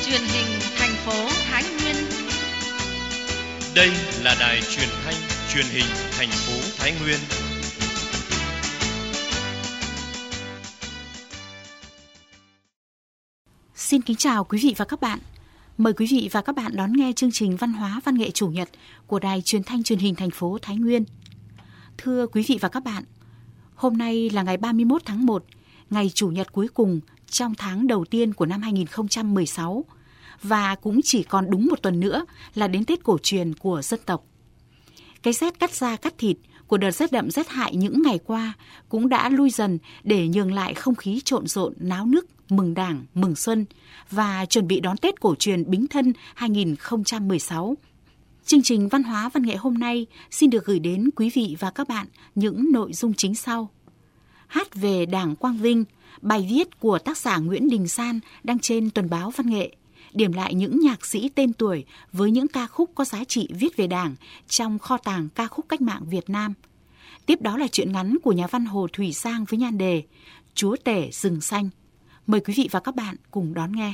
truyền hình thành phố Thái Nguyên. Đây là đài truyền thanh truyền hình thành phố Thái Nguyên. Xin kính chào quý vị và các bạn. Mời quý vị và các bạn đón nghe chương trình Văn hóa Văn nghệ Chủ nhật của đài truyền thanh truyền hình thành phố Thái Nguyên. Thưa quý vị và các bạn, hôm nay là ngày 31 tháng 1, ngày Chủ nhật cuối cùng trong tháng đầu tiên của năm 2016 và cũng chỉ còn đúng một tuần nữa là đến Tết cổ truyền của dân tộc. Cái rét cắt da cắt thịt của đợt rét đậm rét hại những ngày qua cũng đã lui dần để nhường lại không khí trộn rộn náo nức mừng Đảng, mừng Xuân và chuẩn bị đón Tết cổ truyền Bính Thân 2016. Chương trình Văn hóa Văn nghệ hôm nay xin được gửi đến quý vị và các bạn những nội dung chính sau. Hát về Đảng Quang Vinh, bài viết của tác giả Nguyễn Đình San đăng trên Tuần báo Văn nghệ, điểm lại những nhạc sĩ tên tuổi với những ca khúc có giá trị viết về Đảng trong kho tàng ca khúc cách mạng Việt Nam. Tiếp đó là truyện ngắn của nhà văn Hồ Thủy Giang với nhan đề Chúa Tể Rừng Xanh. Mời quý vị và các bạn cùng đón nghe.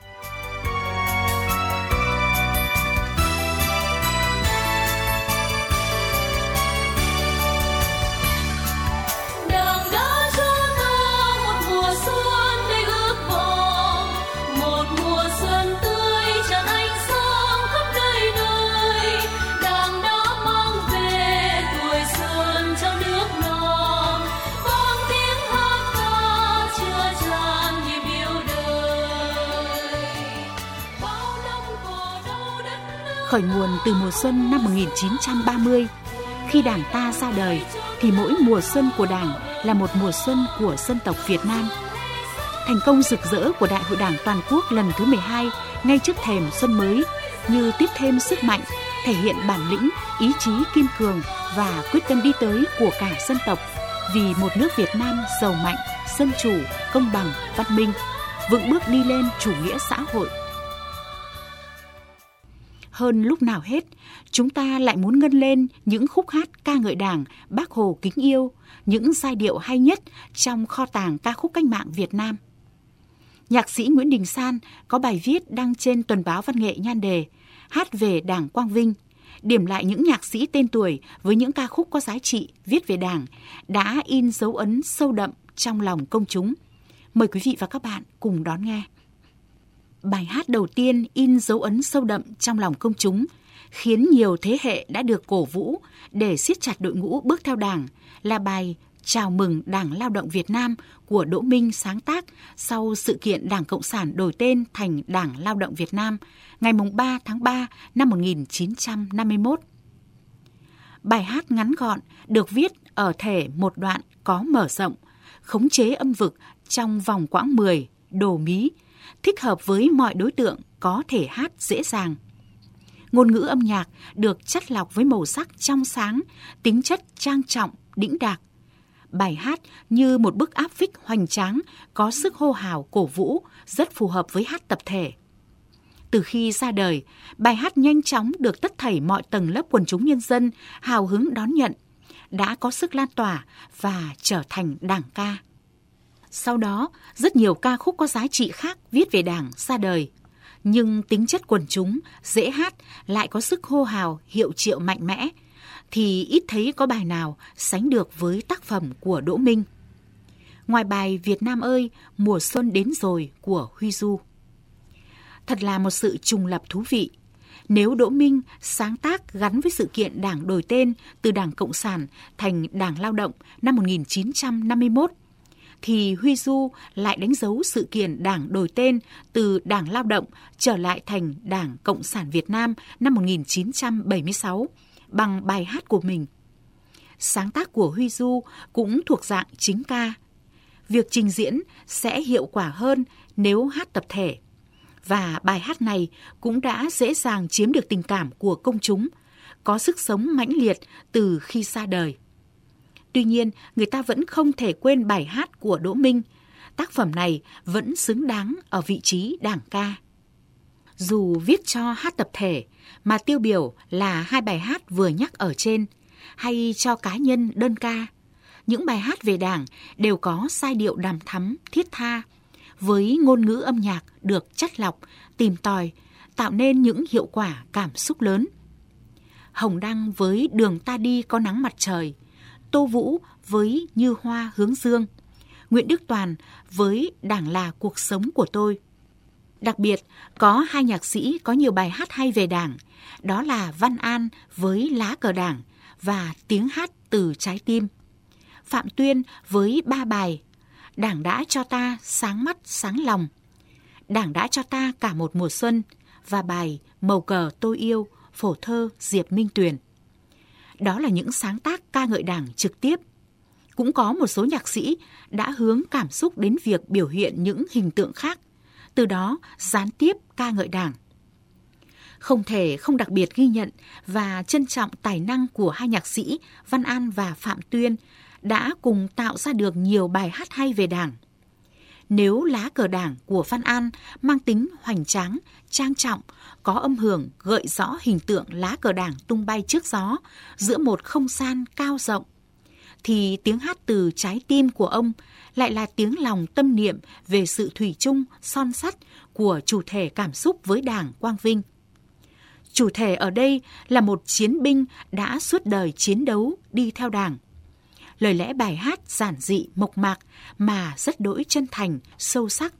Khởi nguồn từ mùa xuân năm 1930, khi Đảng ta ra đời, thì mỗi mùa xuân của Đảng là một mùa xuân của dân tộc Việt Nam. Thành công rực rỡ của Đại hội Đảng Toàn quốc lần thứ 12 ngay trước thềm xuân mới như tiếp thêm sức mạnh, thể hiện bản lĩnh, ý chí kiên cường và quyết tâm đi tới của cả dân tộc vì một nước Việt Nam giàu mạnh, dân chủ, công bằng, văn minh, vững bước đi lên chủ nghĩa xã hội. Hơn lúc nào hết, chúng ta lại muốn ngân lên những khúc hát ca ngợi Đảng, Bác Hồ kính yêu, những giai điệu hay nhất trong kho tàng ca khúc cách mạng Việt Nam. Nhạc sĩ Nguyễn Đình San có bài viết đăng trên Tuần báo Văn nghệ nhan đề Hát về Đảng Quang Vinh, điểm lại những nhạc sĩ tên tuổi với những ca khúc có giá trị viết về Đảng đã in dấu ấn sâu đậm trong lòng công chúng. Mời quý vị và các bạn cùng đón nghe. Bài hát đầu tiên in dấu ấn sâu đậm trong lòng công chúng, khiến nhiều thế hệ đã được cổ vũ để siết chặt đội ngũ bước theo Đảng là bài Chào mừng Đảng Lao động Việt Nam của Đỗ Minh sáng tác sau sự kiện Đảng Cộng sản đổi tên thành Đảng Lao động Việt Nam ngày 3 tháng 3 năm 1951. Bài hát ngắn gọn được viết ở thể một đoạn có mở rộng, khống chế âm vực trong vòng quãng 10, đồ mí, thích hợp với mọi đối tượng có thể hát dễ dàng. Ngôn ngữ âm nhạc được chắt lọc với màu sắc trong sáng, tính chất trang trọng, đĩnh đạc. Bài hát như một bức áp phích hoành tráng, có sức hô hào cổ vũ, rất phù hợp với hát tập thể. Từ khi ra đời, bài hát nhanh chóng được tất thảy mọi tầng lớp quần chúng nhân dân hào hứng đón nhận, đã có sức lan tỏa và trở thành đảng ca. Sau đó, rất nhiều ca khúc có giá trị khác viết về Đảng ra đời, nhưng tính chất quần chúng, dễ hát, lại có sức hô hào, hiệu triệu mạnh mẽ, thì ít thấy có bài nào sánh được với tác phẩm của Đỗ Minh. Ngoài bài Việt Nam ơi, mùa xuân đến rồi của Huy Du. Thật là một sự trùng lập thú vị. Nếu Đỗ Minh sáng tác gắn với sự kiện Đảng đổi tên từ Đảng Cộng sản thành Đảng Lao động năm 1951, thì Huy Du lại đánh dấu sự kiện Đảng đổi tên từ Đảng Lao động trở lại thành Đảng Cộng sản Việt Nam năm 1976 bằng bài hát của mình. Sáng tác của Huy Du cũng thuộc dạng chính ca. Việc trình diễn sẽ hiệu quả hơn nếu hát tập thể. Và bài hát này cũng đã dễ dàng chiếm được tình cảm của công chúng, có sức sống mãnh liệt từ khi ra đời. Tuy nhiên, người ta vẫn không thể quên bài hát của Đỗ Minh. Tác phẩm này vẫn xứng đáng ở vị trí đảng ca. Dù viết cho hát tập thể, mà tiêu biểu là hai bài hát vừa nhắc ở trên, hay cho cá nhân đơn ca, những bài hát về Đảng đều có giai điệu đằm thắm, thiết tha, với ngôn ngữ âm nhạc được chắt lọc, tìm tòi, tạo nên những hiệu quả cảm xúc lớn. Hồng Đăng với Đường ta đi có nắng mặt trời, Tô Vũ với Như hoa hướng dương, Nguyễn Đức Toàn với Đảng là cuộc sống của tôi. Đặc biệt, có 2 nhạc sĩ có nhiều bài hát hay về Đảng, đó là Văn An với Lá cờ Đảng và Tiếng hát từ trái tim. Phạm Tuyên với 3 bài Đảng đã cho ta sáng mắt sáng lòng, Đảng đã cho ta cả một mùa xuân và bài Màu cờ tôi yêu, phổ thơ Diệp Minh Tuyền. Đó là những sáng tác ca ngợi Đảng trực tiếp. Cũng có một số nhạc sĩ đã hướng cảm xúc đến việc biểu hiện những hình tượng khác, từ đó gián tiếp ca ngợi Đảng. Không thể không đặc biệt ghi nhận và trân trọng tài năng của 2 nhạc sĩ Văn An và Phạm Tuyên đã cùng tạo ra được nhiều bài hát hay về Đảng. Nếu Lá cờ Đảng của Văn An mang tính hoành tráng, trang trọng, có âm hưởng gợi rõ hình tượng lá cờ Đảng tung bay trước gió giữa một không gian cao rộng, thì tiếng hát từ trái tim của ông lại là tiếng lòng tâm niệm về sự thủy chung, son sắt của chủ thể cảm xúc với Đảng Quang Vinh. Chủ thể ở đây là một chiến binh đã suốt đời chiến đấu đi theo Đảng. Lời lẽ bài hát giản dị, mộc mạc mà rất đỗi chân thành, sâu sắc.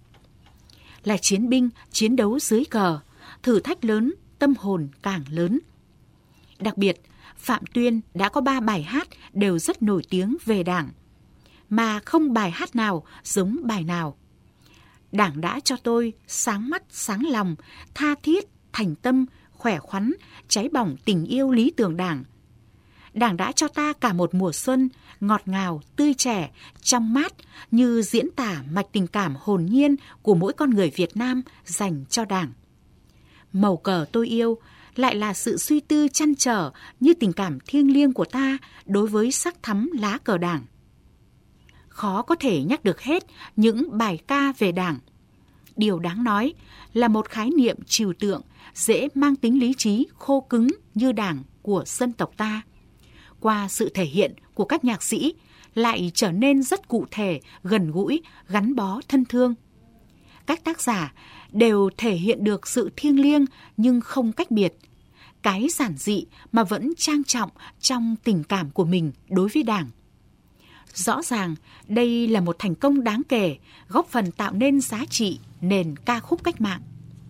Là chiến binh chiến đấu dưới cờ, thử thách lớn, tâm hồn càng lớn. Đặc biệt, Phạm Tuyên đã có 3 bài hát đều rất nổi tiếng về Đảng, mà không bài hát nào giống bài nào. Đảng đã cho tôi sáng mắt sáng lòng, tha thiết, thành tâm, khỏe khoắn, cháy bỏng tình yêu lý tưởng Đảng. Đảng đã cho ta cả một mùa xuân, ngọt ngào, tươi trẻ, trong mát, như diễn tả mạch tình cảm hồn nhiên của mỗi con người Việt Nam dành cho Đảng. Màu cờ tôi yêu lại là sự suy tư trăn trở như tình cảm thiêng liêng của ta đối với sắc thắm lá cờ Đảng. Khó có thể nhắc được hết những bài ca về Đảng. Điều đáng nói là một khái niệm trừu tượng dễ mang tính lý trí khô cứng như Đảng của dân tộc ta, qua sự thể hiện của các nhạc sĩ lại trở nên rất cụ thể, gần gũi, gắn bó thân thương. Các tác giả đều thể hiện được sự thiêng liêng nhưng không cách biệt, cái giản dị mà vẫn trang trọng trong tình cảm của mình đối với Đảng. Rõ ràng đây là một thành công đáng kể, góp phần tạo nên giá trị nền ca khúc cách mạng.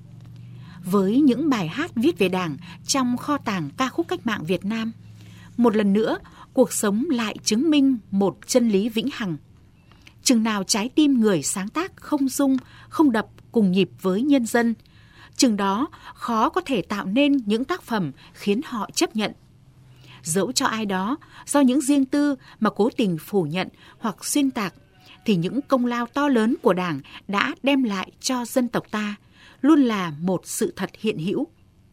Với những bài hát viết về Đảng trong kho tàng ca khúc cách mạng Việt Nam, một lần nữa cuộc sống lại chứng minh một chân lý vĩnh hằng. Chừng nào trái tim người sáng tác không rung, không đập cùng nhịp với nhân dân, chừng đó khó có thể tạo nên những tác phẩm khiến họ chấp nhận. Dẫu cho ai đó do những riêng tư mà cố tình phủ nhận hoặc xuyên tạc, thì những công lao to lớn của Đảng đã đem lại cho dân tộc ta luôn là một sự thật hiện hữu.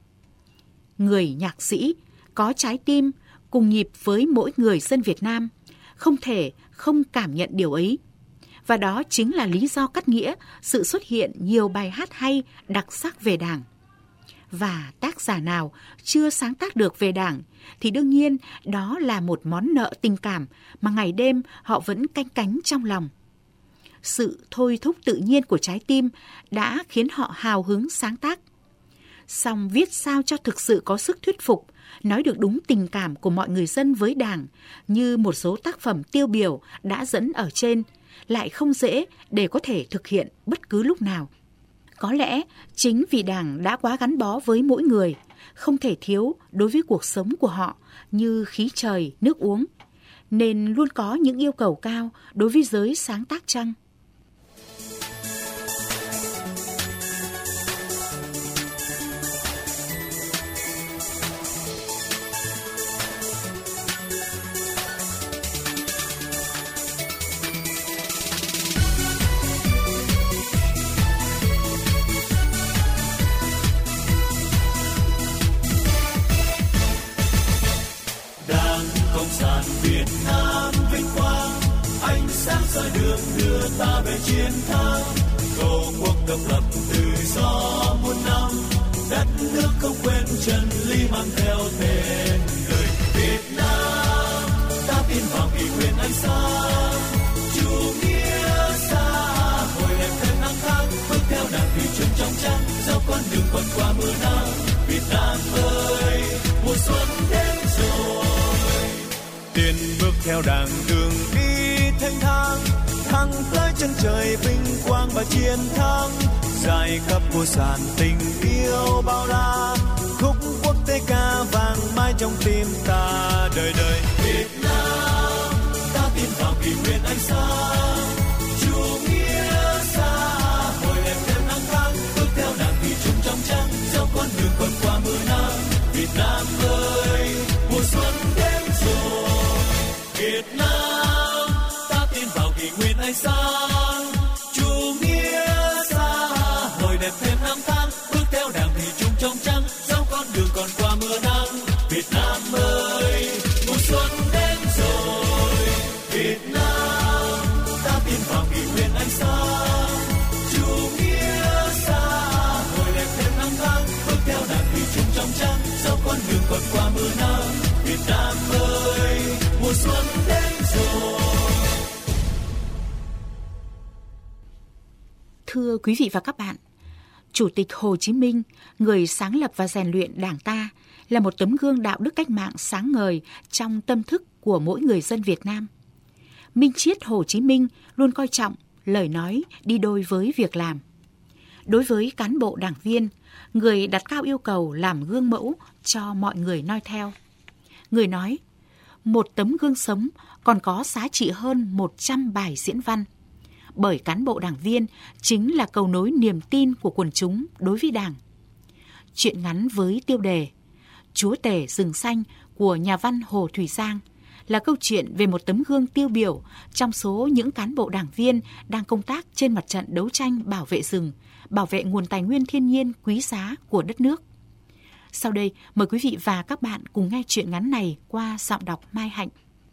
Người nhạc sĩ có trái tim cùng nhịp với mỗi người dân Việt Nam, không thể không cảm nhận điều ấy. Và đó chính là lý do cắt nghĩa sự xuất hiện nhiều bài hát hay đặc sắc về Đảng. Và tác giả nào chưa sáng tác được về Đảng thì đương nhiên đó là một món nợ tình cảm mà ngày đêm họ vẫn canh cánh trong lòng. Sự thôi thúc tự nhiên của trái tim đã khiến họ hào hứng sáng tác. Song viết sao cho thực sự có sức thuyết phục, nói được đúng tình cảm của mọi người dân với Đảng, như một số tác phẩm tiêu biểu đã dẫn ở trên, lại không dễ để có thể thực hiện bất cứ lúc nào. Có lẽ chính vì Đảng đã quá gắn bó với mỗi người, không thể thiếu đối với cuộc sống của họ như khí trời, nước uống, nên luôn có những yêu cầu cao đối với giới sáng tác chăng? Việt Nam vinh quang, ánh sáng soi đường đưa ta về chiến thắng. Cầu quốc độc lập tự do muôn năm, đất nước không quên chân lý mang theo tên người Việt Nam. Ta tin vào kỷ nguyên ánh sáng, chủ nghĩa xã hội đẹp thêm năng khắc. theo đàng đường đi thanh thang, thăng tới chân trời vinh quang và chiến thắng. Dài khắp vô sản tình yêu bao la, khúc quốc tế ca vang mãi trong tim ta đời đời. Việt Nam ta tin vào kỷ nguyên ánh sáng, chủ nghĩa xã hội đẹp thêm năm tháng, bước theo đảng thủy chung trong trắng, dẫu con đường còn qua mưa nắng. Việt Nam ơi, mùa xuân đến rồi. Việt Nam ta tin vào kỷ nguyên ánh sáng, chủ nghĩa xã hội đẹp thêm năm tháng, bước theo đảng thủy chung trong trắng, dẫu con đường còn qua mưa nắng. Việt Nam ơi, mùa xuân đến rồi. Việt Nam ta tin vào kỷ nguyên ánh sáng, chủ nghĩa xã hội đẹp thêm năm tháng, bước theo đảng thủy chung trong trắng, dẫu con đường còn qua mưa nắng. Việt Nam ơi, mùa xuân đến rồi. Thưa quý vị và các bạn, Chủ tịch Hồ Chí Minh, người sáng lập và rèn luyện Đảng ta, là một tấm gương đạo đức cách mạng sáng ngời trong tâm thức của mỗi người dân Việt Nam. Minh triết Hồ Chí Minh luôn coi trọng lời nói đi đôi với việc làm. Đối với cán bộ đảng viên, người đặt cao yêu cầu làm gương mẫu cho mọi người noi theo. Người nói, một tấm gương sống còn có giá trị hơn 100 bài diễn văn. Bởi cán bộ đảng viên chính là cầu nối niềm tin của quần chúng đối với Đảng. Truyện ngắn với tiêu đề Chúa tể rừng xanh của nhà văn Hồ Thủy Giang là câu chuyện về một tấm gương tiêu biểu trong số những cán bộ đảng viên đang công tác trên mặt trận đấu tranh bảo vệ rừng, bảo vệ nguồn tài nguyên thiên nhiên quý giá của đất nước. Sau đây, mời quý vị và các bạn cùng nghe truyện ngắn này qua giọng đọc Mai Hạnh.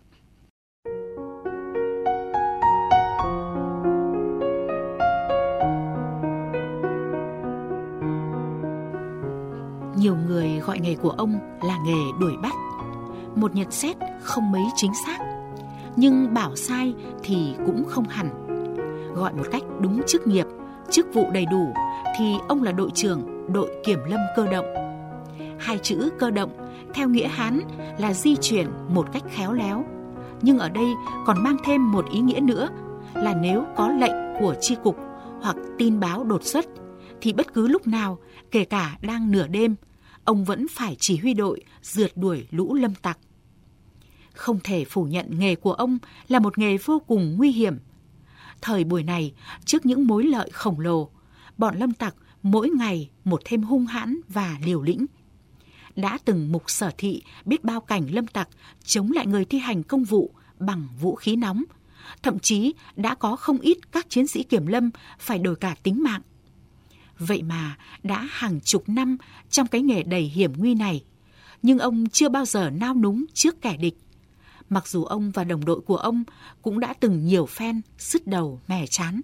Nhiều người gọi nghề của ông là nghề đuổi bắt. Một nhận xét không mấy chính xác, nhưng bảo sai thì cũng không hẳn. Gọi một cách đúng chức nghiệp, chức vụ đầy đủ thì ông là đội trưởng đội kiểm lâm cơ động. Hai chữ cơ động theo nghĩa Hán là di chuyển một cách khéo léo, nhưng ở đây còn mang thêm một ý nghĩa nữa là nếu có lệnh của chi cục hoặc tin báo đột xuất thì bất cứ lúc nào, kể cả đang nửa đêm, ông vẫn phải chỉ huy đội rượt đuổi lũ lâm tặc. Không thể phủ nhận nghề của ông là một nghề vô cùng nguy hiểm. Thời buổi này, trước những mối lợi khổng lồ, bọn lâm tặc mỗi ngày một thêm hung hãn và liều lĩnh. Đã từng mục Sở Thị biết bao cảnh lâm tặc chống lại người thi hành công vụ bằng vũ khí nóng. Thậm chí đã có không ít các chiến sĩ kiểm lâm phải đổi cả tính mạng. Vậy mà đã hàng chục năm trong cái nghề đầy hiểm nguy này, nhưng ông chưa bao giờ nao núng trước kẻ địch. Mặc dù ông và đồng đội của ông cũng đã từng nhiều phen sứt đầu mẻ chán.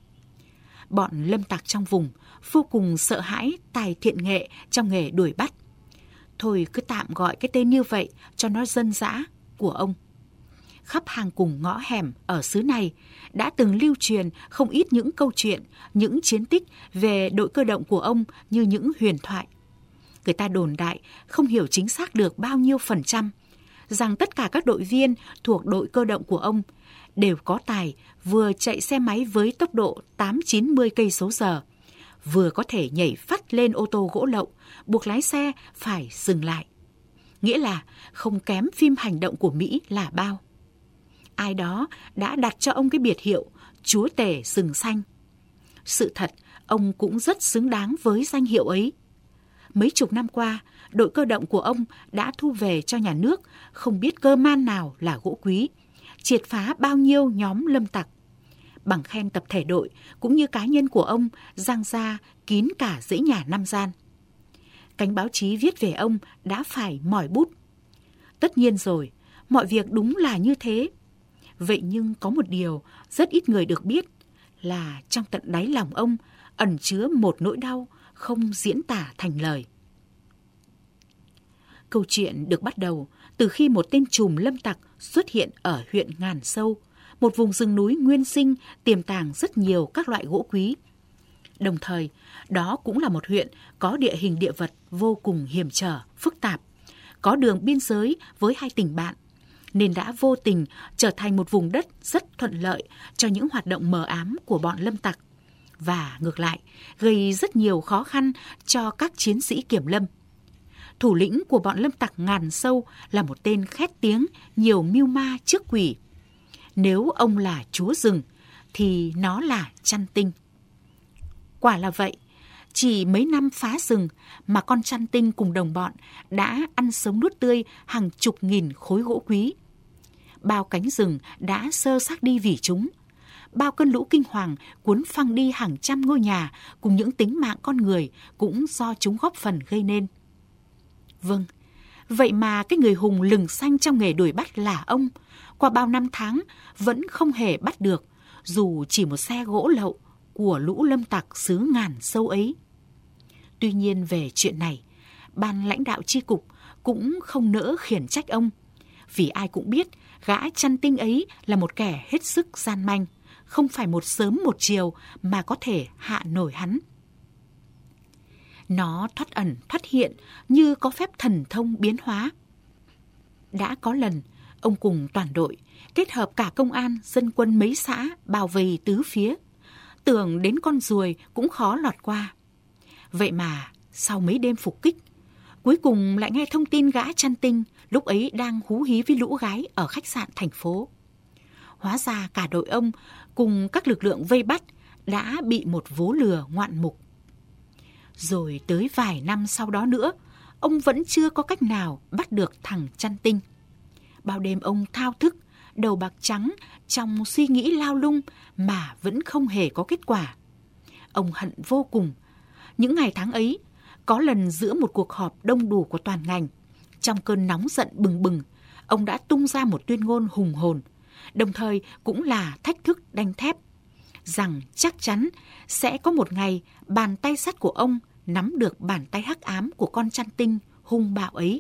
Bọn lâm tặc trong vùng vô cùng sợ hãi tài thiện nghệ trong nghề đuổi bắt. Thôi cứ tạm gọi cái tên như vậy cho nó dân dã của ông. Khắp hàng cùng ngõ hẻm ở xứ này đã từng lưu truyền không ít những câu chuyện, những chiến tích về đội cơ động của ông như những huyền thoại. Người ta đồn đại không hiểu chính xác được bao nhiêu % rằng tất cả các đội viên thuộc đội cơ động của ông đều có tài vừa chạy xe máy với tốc độ 80-90 cây/giờ, vừa có thể nhảy phắt lên ô tô gỗ lậu, buộc lái xe phải dừng lại. Nghĩa là không kém phim hành động của Mỹ là bao. Ai đó đã đặt cho ông cái biệt hiệu Chúa tể rừng xanh. Sự thật, ông cũng rất xứng đáng với danh hiệu ấy. Mấy chục năm qua, đội cơ động của ông đã thu về cho nhà nước không biết cơ man nào là gỗ quý, triệt phá bao nhiêu nhóm lâm tặc. Bằng khen tập thể đội cũng như cá nhân của ông giang ra kín cả dãy nhà năm gian. Cánh báo chí viết về ông đã phải mỏi bút. Tất nhiên rồi, mọi việc đúng là như thế. Vậy nhưng có một điều rất ít người được biết là trong tận đáy lòng ông ẩn chứa một nỗi đau không diễn tả thành lời. Câu chuyện được bắt đầu từ khi một tên trùm lâm tặc xuất hiện ở huyện Ngàn Sâu, một vùng rừng núi nguyên sinh tiềm tàng rất nhiều các loại gỗ quý. Đồng thời, đó cũng là một huyện có địa hình địa vật vô cùng hiểm trở, phức tạp, có đường biên giới với hai tỉnh bạn, nên đã vô tình trở thành một vùng đất rất thuận lợi cho những hoạt động mờ ám của bọn lâm tặc, và ngược lại gây rất nhiều khó khăn cho các chiến sĩ kiểm lâm. Thủ lĩnh của bọn lâm tặc Ngàn Sâu là một tên khét tiếng, nhiều mưu ma trước quỷ. Nếu ông là chúa rừng thì nó là Chăn Tinh. Quả là vậy, chỉ mấy năm phá rừng mà con Chăn Tinh cùng đồng bọn đã ăn sống nuốt tươi hàng chục nghìn khối gỗ quý. Bao cánh rừng đã xơ xác đi vì chúng. Bao cơn lũ kinh hoàng cuốn phăng đi hàng trăm ngôi nhà cùng những tính mạng con người cũng do chúng góp phần gây nên. Vâng, vậy mà cái người hùng lừng xanh trong nghề đuổi bắt là ông, qua bao năm tháng vẫn không hề bắt được, dù chỉ một xe gỗ lậu của lũ lâm tặc xứ Ngàn Sâu ấy. Tuy nhiên về chuyện này, ban lãnh đạo chi cục cũng không nỡ khiển trách ông, vì ai cũng biết gã Chăn Tinh ấy là một kẻ hết sức gian manh, không phải một sớm một chiều mà có thể hạ nổi hắn. Nó thoát ẩn thoát hiện như có phép thần thông biến hóa. Đã có lần, ông cùng toàn đội kết hợp cả công an, dân quân mấy xã bao vây tứ phía, tưởng đến con ruồi cũng khó lọt qua. Vậy mà sau mấy đêm phục kích, cuối cùng lại nghe thông tin gã Chăn Tinh lúc ấy đang hú hí với lũ gái ở khách sạn thành phố. Hóa ra cả đội ông cùng các lực lượng vây bắt đã bị một vố lừa ngoạn mục. Rồi tới vài năm sau đó nữa, ông vẫn chưa có cách nào bắt được thằng Chăn Tinh. Bao đêm ông thao thức, đầu bạc trắng trong suy nghĩ lao lung mà vẫn không hề có kết quả. Ông hận vô cùng. Những ngày tháng ấy, có lần giữa một cuộc họp đông đủ của toàn ngành, trong cơn nóng giận bừng bừng, ông đã tung ra một tuyên ngôn hùng hồn, đồng thời cũng là thách thức đanh thép, rằng chắc chắn sẽ có một ngày bàn tay sắt của ông nắm được bàn tay hắc ám của con Chăn Tinh hung bạo ấy.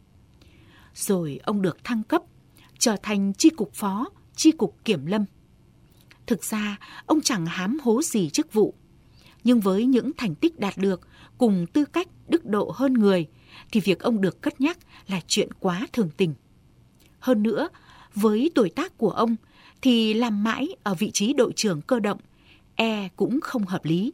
Rồi ông được thăng cấp, trở thành chi cục phó, chi cục kiểm lâm. Thực ra, ông chẳng hám hố gì chức vụ. Nhưng với những thành tích đạt được cùng tư cách đức độ hơn người, thì việc ông được cất nhắc là chuyện quá thường tình. Hơn nữa, với tuổi tác của ông, thì làm mãi ở vị trí đội trưởng cơ động, cũng không hợp lý.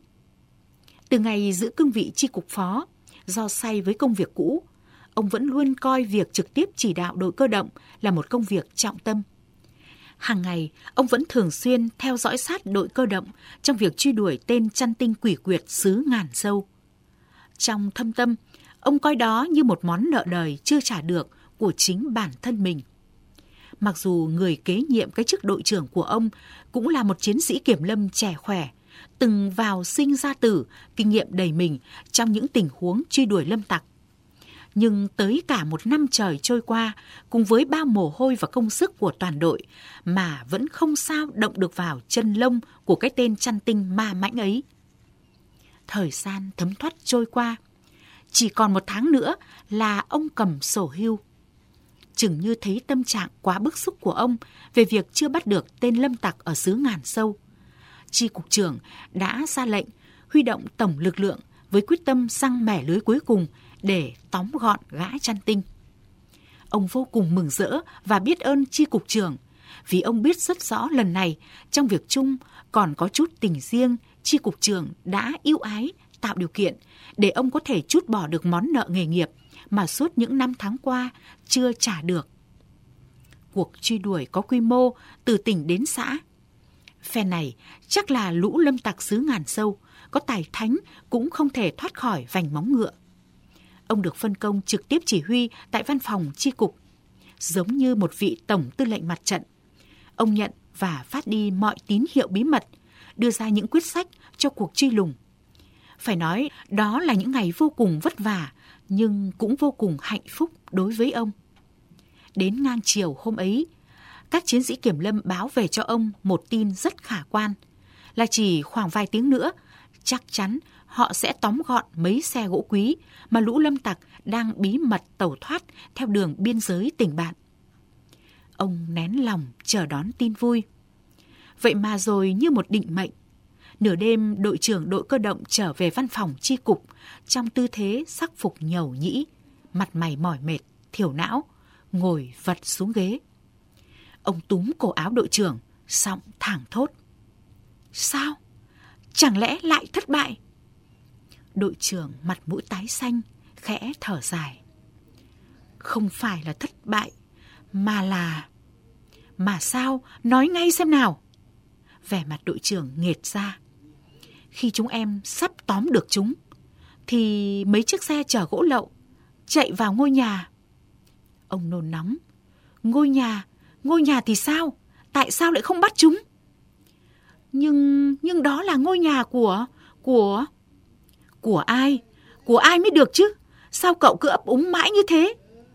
Từ ngày giữ cương vị chi cục phó, do say với công việc cũ, ông vẫn luôn coi việc trực tiếp chỉ đạo đội cơ động là một công việc trọng tâm. Hàng ngày, ông vẫn thường xuyên theo dõi sát đội cơ động trong việc truy đuổi tên Chăn Tinh quỷ quyệt xứ Ngàn Sâu. Trong thâm tâm, ông coi đó như một món nợ đời chưa trả được của chính bản thân mình. Mặc dù người kế nhiệm cái chức đội trưởng của ông cũng là một chiến sĩ kiểm lâm trẻ khỏe, từng vào sinh ra tử, kinh nghiệm đầy mình trong những tình huống truy đuổi lâm tặc. Nhưng tới cả một năm trời trôi qua, cùng với bao mồ hôi và công sức của toàn đội, mà vẫn không sao động được vào chân lông của cái tên Chăn Tinh ma mãnh ấy. Thời gian thấm thoát trôi qua, chỉ còn 1 tháng nữa là ông cầm sổ hưu. Chừng như thấy tâm trạng quá bức xúc của ông về việc chưa bắt được tên lâm tặc ở xứ Ngàn Sâu, chi cục trưởng đã ra lệnh huy động tổng lực lượng với quyết tâm giăng mẻ lưới cuối cùng để tóm gọn gã Chăn Tinh. Ông vô cùng mừng rỡ và biết ơn chi cục trưởng, vì ông biết rất rõ lần này trong việc chung còn có chút tình riêng, chi cục trưởng đã ưu ái tạo điều kiện để ông có thể trút bỏ được món nợ nghề nghiệp mà suốt những năm tháng qua chưa trả được. Cuộc truy đuổi có quy mô từ tỉnh đến xã. Phe này chắc là lũ lâm tặc xứ Ngàn Sâu, có tài thánh cũng không thể thoát khỏi vành móng ngựa. Ông được phân công trực tiếp chỉ huy tại văn phòng chi cục, giống như một vị tổng tư lệnh mặt trận. Ông nhận và phát đi mọi tín hiệu bí mật, đưa ra những quyết sách cho cuộc truy lùng. Phải nói đó là những ngày vô cùng vất vả, nhưng cũng vô cùng hạnh phúc đối với ông. Đến ngang chiều hôm ấy, các chiến sĩ kiểm lâm báo về cho ông một tin rất khả quan, là chỉ khoảng vài tiếng nữa, chắc chắn họ sẽ tóm gọn mấy xe gỗ quý mà lũ lâm tặc đang bí mật tẩu thoát theo đường biên giới tỉnh bạn. Ông nén lòng chờ đón tin vui. Vậy mà rồi như một định mệnh, nửa đêm đội trưởng đội cơ động trở về văn phòng chi cục trong tư thế sắc phục nhầu nhĩ, mặt mày mỏi mệt, thiểu não, ngồi vật xuống ghế. Ông túm cổ áo đội trưởng, giọng thảng thốt. Sao? Chẳng lẽ lại thất bại? Đội trưởng mặt mũi tái xanh, khẽ thở dài. Không phải là thất bại, mà là... Mà sao? Nói ngay xem nào. Vẻ mặt đội trưởng nghệt ra. Khi chúng em sắp tóm được chúng, thì mấy chiếc xe chở gỗ lậu chạy vào ngôi nhà. Ông nôn nóng. Ngôi nhà thì sao? Tại sao lại không bắt chúng? Nhưng đó là ngôi nhà của ai? Của ai mới được chứ? Sao cậu cứ ấp úng mãi như thế?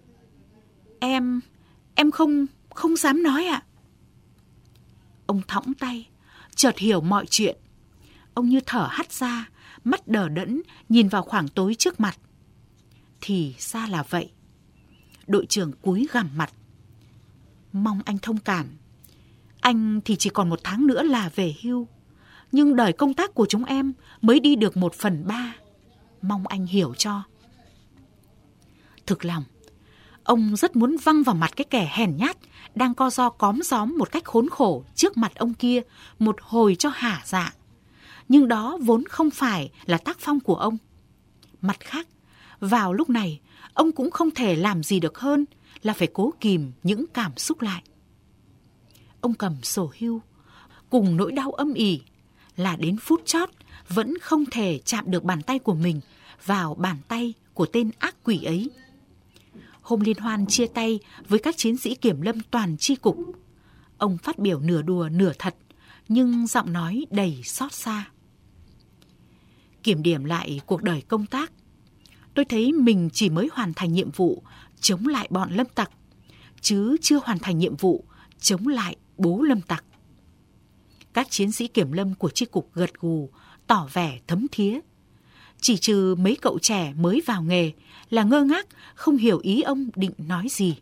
Em không dám nói ạ. Ông thõng tay, chợt hiểu mọi chuyện. Ông như thở hắt ra, mắt đờ đẫn nhìn vào khoảng tối trước mặt. Thì ra là vậy. Đội trưởng cúi gằm mặt. Mong anh thông cảm. Anh thì chỉ còn 1 tháng nữa là về hưu. Nhưng đời công tác của chúng em mới đi được 1/3. Mong anh hiểu cho. Thực lòng, ông rất muốn văng vào mặt cái kẻ hèn nhát đang co ro cóm xóm một cách khốn khổ trước mặt ông kia một hồi cho hả dạ. Nhưng đó vốn không phải là tác phong của ông. Mặt khác, vào lúc này, ông cũng không thể làm gì được hơn là phải cố kìm những cảm xúc lại. Ông cầm sổ hưu, cùng nỗi đau âm ỉ là đến phút chót vẫn không thể chạm được bàn tay của mình vào bàn tay của tên ác quỷ ấy. Hôm liên hoan chia tay với các chiến sĩ kiểm lâm toàn chi cục, ông phát biểu nửa đùa nửa thật, nhưng giọng nói đầy xót xa. Kiểm điểm lại cuộc đời công tác, tôi thấy mình chỉ mới hoàn thành nhiệm vụ chống lại bọn lâm tặc, chứ chưa hoàn thành nhiệm vụ chống lại bố lâm tặc. Các chiến sĩ kiểm lâm của chi cục gật gù, tỏ vẻ thấm thía. Chỉ trừ mấy cậu trẻ mới vào nghề là ngơ ngác, không hiểu ý ông định nói gì.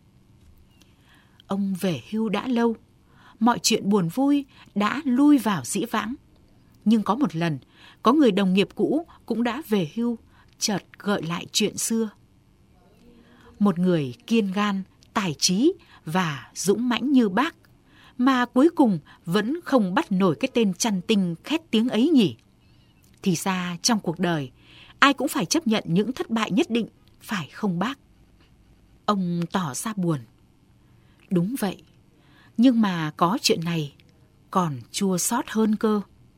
Ông về hưu đã lâu, mọi chuyện buồn vui đã lui vào dĩ vãng. Nhưng có một lần, có người đồng nghiệp cũ cũng đã về hưu, chợt gợi lại chuyện xưa. Một người kiên gan, tài trí và dũng mãnh như bác, mà cuối cùng vẫn không bắt nổi cái tên chăn tinh khét tiếng ấy nhỉ. Thì ra trong cuộc đời, ai cũng phải chấp nhận những thất bại nhất định, phải không bác? Ông tỏ ra buồn. Đúng vậy, nhưng mà có chuyện này còn chua xót hơn cơ.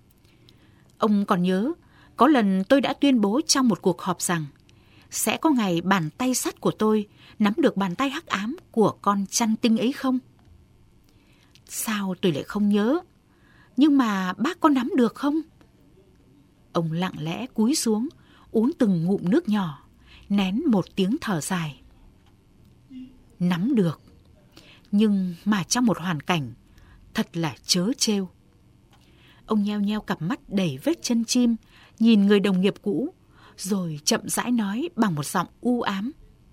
Ông còn nhớ, có lần tôi đã tuyên bố trong một cuộc họp rằng sẽ có ngày bàn tay sắt của tôi nắm được bàn tay hắc ám của con chăn tinh ấy không? Sao tôi lại không nhớ? Nhưng mà bác có nắm được không? Ông lặng lẽ cúi xuống, uống từng ngụm nước nhỏ, nén một tiếng thở dài. Nắm được, nhưng mà trong một hoàn cảnh thật là trớ trêu. Ông nheo nheo cặp mắt đầy vết chân chim, nhìn người đồng nghiệp cũ, rồi chậm rãi nói bằng một giọng u ám.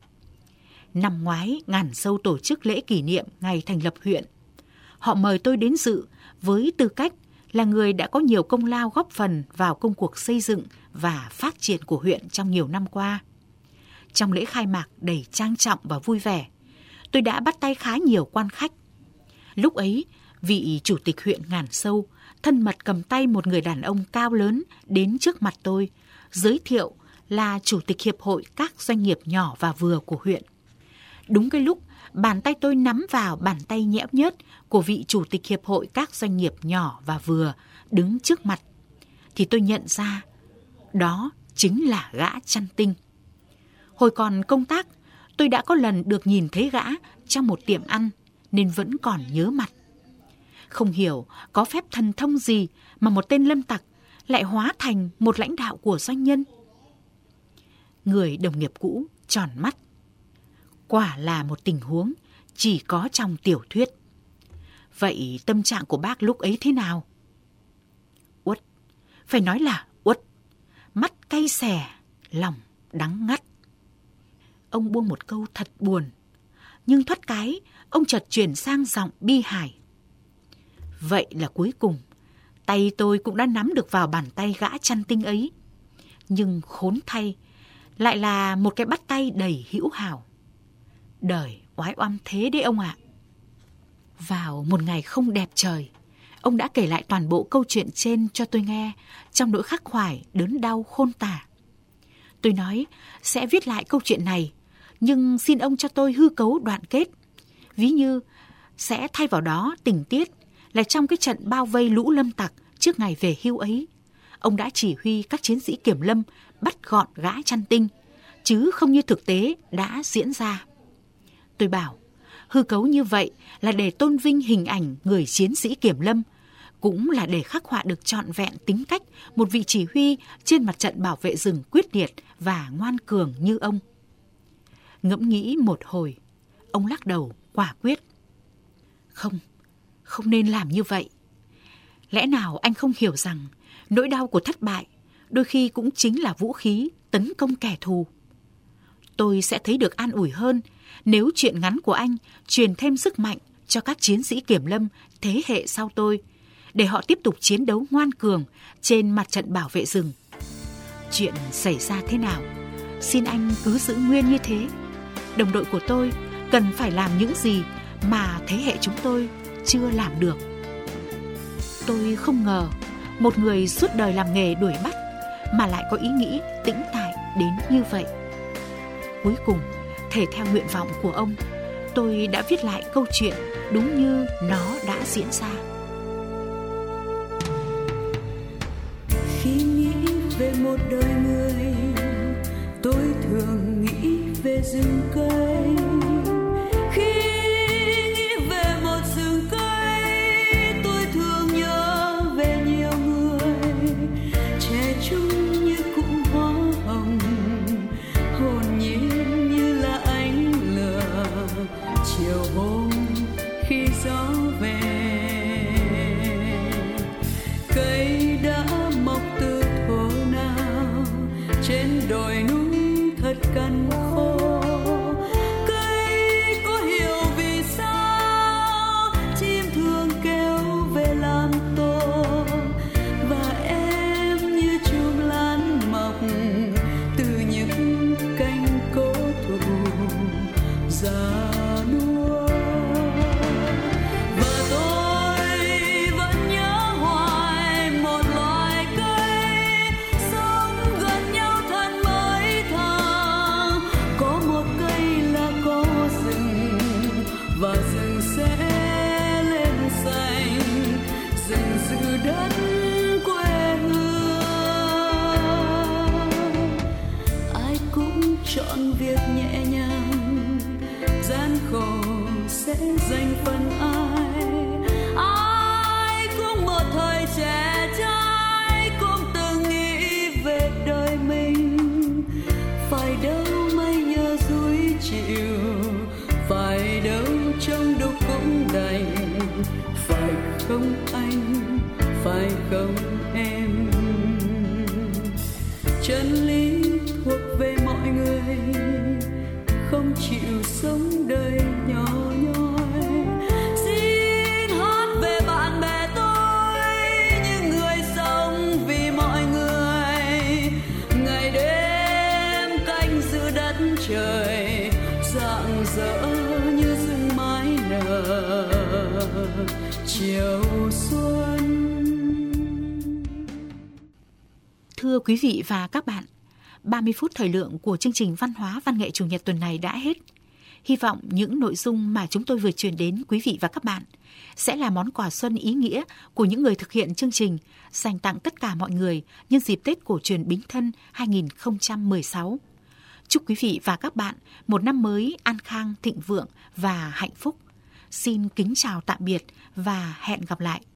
Năm ngoái, Ngàn Sâu tổ chức lễ kỷ niệm ngày thành lập huyện. Họ mời tôi đến dự với tư cách là người đã có nhiều công lao góp phần vào công cuộc xây dựng và phát triển của huyện trong nhiều năm qua. Trong lễ khai mạc đầy trang trọng và vui vẻ, tôi đã bắt tay khá nhiều quan khách. Lúc ấy, vị chủ tịch huyện Ngàn Sâu thân mật cầm tay một người đàn ông cao lớn đến trước mặt tôi, giới thiệu là chủ tịch hiệp hội các doanh nghiệp nhỏ và vừa của huyện. Đúng cái lúc bàn tay tôi nắm vào bàn tay nhẽo nhớt của vị chủ tịch hiệp hội các doanh nghiệp nhỏ và vừa đứng trước mặt, thì tôi nhận ra đó chính là gã chăn tinh. Hồi còn công tác, tôi đã có lần được nhìn thấy gã trong một tiệm ăn nên vẫn còn nhớ mặt. Không hiểu có phép thần thông gì mà một tên lâm tặc lại hóa thành một lãnh đạo của doanh nhân. Người đồng nghiệp cũ tròn mắt. Quả là một tình huống chỉ có trong tiểu thuyết. Vậy tâm trạng của bác lúc ấy thế nào? Uất, phải nói là uất, mắt cay xè, lòng đắng ngắt. Ông buông một câu thật buồn, nhưng thoát cái, ông chợt chuyển sang giọng bi hài. Vậy là cuối cùng, tay tôi cũng đã nắm được vào bàn tay gã chăn tinh ấy. Nhưng khốn thay, lại là một cái bắt tay đầy hữu hảo. Đời oái oăm thế đấy ông ạ. Vào một ngày không đẹp trời, ông đã kể lại toàn bộ câu chuyện trên cho tôi nghe trong nỗi khắc khoải đớn đau khôn tả. Tôi nói sẽ viết lại câu chuyện này, nhưng xin ông cho tôi hư cấu đoạn kết. Ví như sẽ thay vào đó tình tiết là trong cái trận bao vây lũ lâm tặc trước ngày về hưu ấy, ông đã chỉ huy các chiến sĩ kiểm lâm bắt gọn gã chăn tinh, chứ không như thực tế đã diễn ra. Tôi bảo, hư cấu như vậy là để tôn vinh hình ảnh người chiến sĩ kiểm lâm, cũng là để khắc họa được trọn vẹn tính cách một vị chỉ huy trên mặt trận bảo vệ rừng quyết liệt và ngoan cường như ông. Ngẫm nghĩ một hồi, ông lắc đầu quả quyết. Không nên làm như vậy. Lẽ nào anh không hiểu rằng nỗi đau của thất bại đôi khi cũng chính là vũ khí tấn công kẻ thù? Tôi sẽ thấy được an ủi hơn nếu chuyện ngắn của anh truyền thêm sức mạnh cho các chiến sĩ kiểm lâm thế hệ sau tôi, để họ tiếp tục chiến đấu ngoan cường trên mặt trận bảo vệ rừng. Chuyện xảy ra thế nào, xin anh cứ giữ nguyên như thế. Đồng đội của tôi cần phải làm những gì mà thế hệ chúng tôi chưa làm được. Tôi không ngờ một người suốt đời làm nghề đuổi bắt mà lại có ý nghĩ tĩnh tại đến như vậy. Cuối cùng, thể theo nguyện vọng của ông, tôi đã viết lại câu chuyện đúng như nó đã diễn ra. Khi nghĩ về một đời người, tôi thường nghĩ về rừng cây. Khi nghĩ về một rừng cây, tôi thường nhớ về nhiều người trẻ trung như cụm hoa hồng, hồn nhiên như là ánh lửa chiều hôm khi gió về. Cây đã mọc từ thuở nào trên đồi núi thật cằn khô. Cây có hiểu vì sao chim thường kêu về làm tổ, và em như chùm lan mọc từ những cành cố thụ già nua. Và tôi vẫn nhớ hoài một loài cây sống gần nhau thân mấy tháng. Có một cây là có rừng, và rừng sẽ lên xanh, rừng giữ đất quê hương. Ai cũng chọn việc nhẹ nhàng, gian khổ sẽ dành phần ai. Ai cũng một thời trẻ trai, cũng từng nghĩ về đời mình. Phải đâu mây nhờ dối chịu, phải đâu trong đục cũng đành. Phải không anh, phải không em? Chân lý thuộc về mọi người, không chịu sống đời nhỏ nhoi. Xin hát về bạn bè tôi, những người sống vì mọi người, ngày đêm canh giữ đất trời, rạng rỡ như rừng mái nở chiều xuân. Thưa quý vị và các bạn, 30 phút thời lượng của chương trình Văn hóa Văn nghệ Chủ nhật tuần này đã hết. Hy vọng những nội dung mà chúng tôi vừa truyền đến quý vị và các bạn sẽ là món quà xuân ý nghĩa của những người thực hiện chương trình dành tặng tất cả mọi người nhân dịp Tết Cổ truyền Bính Thân 2016. Chúc quý vị và các bạn một năm mới an khang, thịnh vượng và hạnh phúc. Xin kính chào tạm biệt và hẹn gặp lại.